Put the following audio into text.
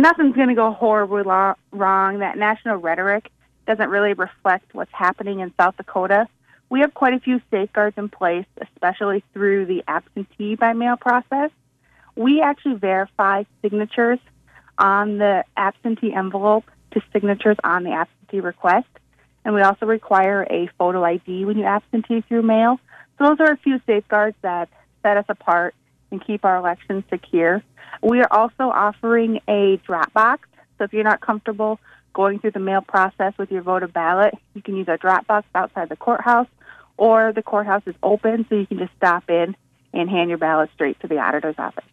nothing's going to go horribly wrong. That national rhetoric doesn't really reflect what's happening in South Dakota. We have quite a few safeguards in place, especially through the absentee by mail process. We actually verify signatures on the absentee envelope to signatures on the absentee request. And we also require a photo ID when you absentee through mail. So those are a few safeguards that set us apart and keep our elections secure. We are also offering a drop box. So if you're not comfortable going through the mail process with your voted ballot, you can use our drop box outside the courthouse, or the courthouse is open, so you can just stop in and hand your ballot straight to the auditor's office.